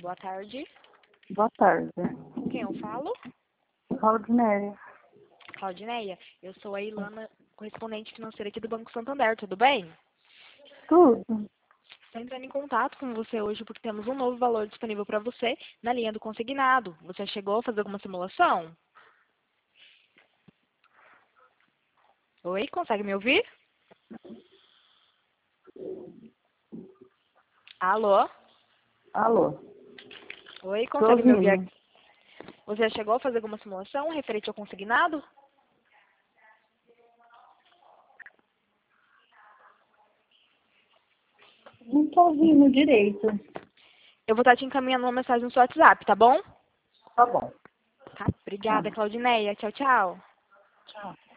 Boa tarde. Boa tarde. Com quem eu falo? Claudinéia. Claudineia. Eu sou a Ilana, correspondente financeira aqui do Banco Santander, tudo bem? Tudo. Estou entrando em contato com você hoje porque temos um novo valor disponível para você na linha do consignado. Você chegou a fazer alguma simulação? Oi, consegue me ouvir? Alô? Alô. Oi, Tô consegue me ouvir? ouvindo. Você chegou a fazer alguma simulação referente ao consignado? Não tô ouvindo direito. Eu vou estar te encaminhando uma mensagem no seu WhatsApp, tá bom? Tá bom. Tá. Obrigada, Claudineia. Tchau, tchau. Tchau.